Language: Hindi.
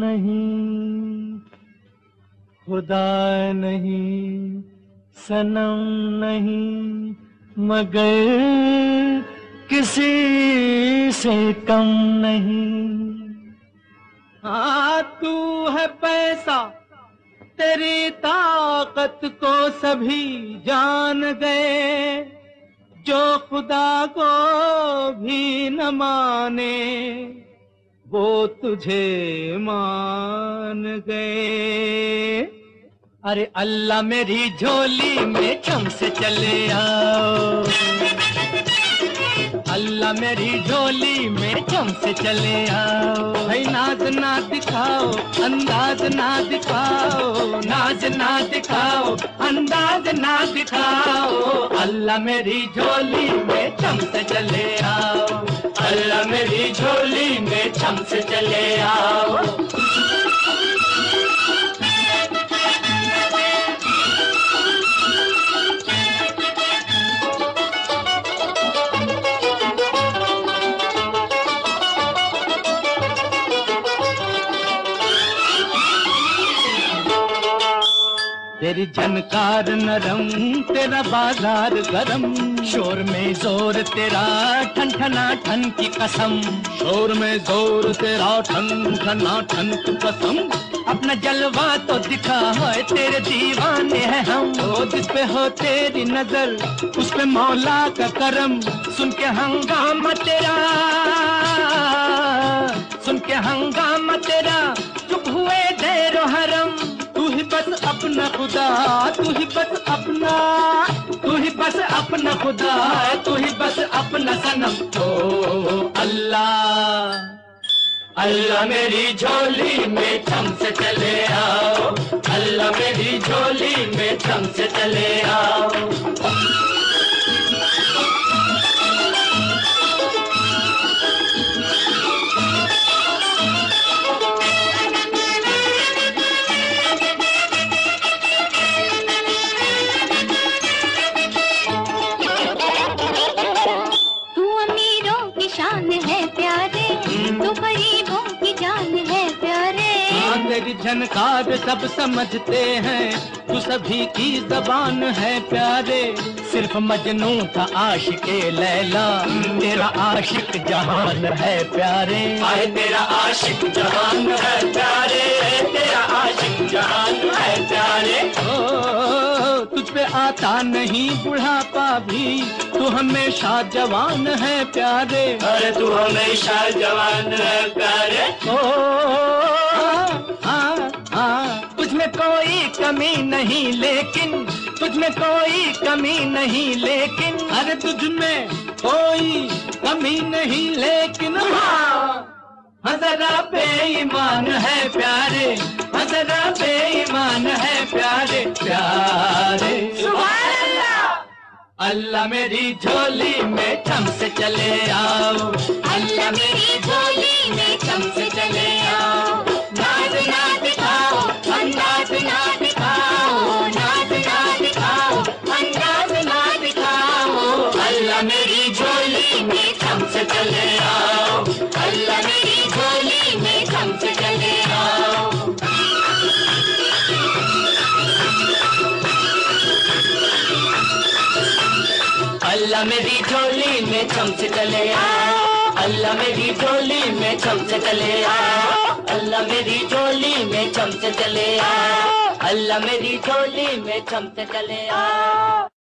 नहीं, खुदा नहीं, सनम नहीं, मगर किसी से कम नहीं। हाँ तू है पैसा, तेरी ताकत को सभी जान गए, जो खुदा को भी न माने वो तुझे मान गए। अरे अल्लाह मेरी झोली में छम से चले आओ, अल्लाह मेरी झोली में छम से चले आओ। भाई नाज ना दिखाओ, अंदाज ना दिखाओ, नाज ना दिखाओ, अंदाज ना दिखाओ। अल्लाह मेरी झोली में छम से चले आओ, अल्लाह मेरी झोली में छम से चले आओ। तेरी झनकार नरम, तेरा बाजार गरम, शोर में जोर तेरा ठन ठना ठन की कसम, शोर में जोर तेरा ठन ठना ठन की कसम। अपना जलवा तो दिखा है, तेरे दीवाने हैं हम, ओ जिस पे हो तेरी नजर उस पे मौला का करम। सुन के हंगामा तेरा, सुन के हंगामा तेरा, चुप हुए देरो हरम। तू ही बस अपना खुदा, तू ही बस अपना, तू ही बस अपना खुदा, तू ही बस अपना सनम। ओ अल्लाह, अल्लाह मेरी झोली में छम से चले आओ, अल्लाह मेरी झोली में छम से चले आओ। तेरी झनकार सब समझते हैं, तू सभी की जबान है प्यारे। सिर्फ मजनू था आशिके लैला, तेरा आशिक जहान है प्यारे। आए तेरा आशिक जहान है प्यारे, तेरा आशिक जहान है प्यारे। ओ तुझ पे आता नहीं बुढ़ापा भी, तू हमेशा जवान है प्यारे। अरे तू हमेशा जवान है प्यारे। ओ तुझमें कोई कमी नहीं लेकिन, तुझमें कोई कमी नहीं लेकिन, अरे तुझमें कोई कमी नहीं लेकिन। हाँ जरा बेईमान है प्यारे, हाँ जरा बेईमान है प्यारे प्यारे। सुभान अल्लाह। अल्लाह मेरी झोली में छम से चले आओ, अल्लाह मेरी झोली में छम से चले आओ। नाज ना दिखाओ, अंदाज ना दिखाओ, नाज ना दिखाओ, अंदाज ना दिखाओ। अल्लाह मेरी झोली में छम से चले आओ, अल्लाह मेरी झोली में छम से चले आओ। अल्लाह मेरी झोली में छम से चले आओ, अल्लाह मेरी झोली में छम से चले आओ, अल्लाह मेरी झोली में छम से चले आओ, अल्लाह मेरी झोली में छम से चले आओ।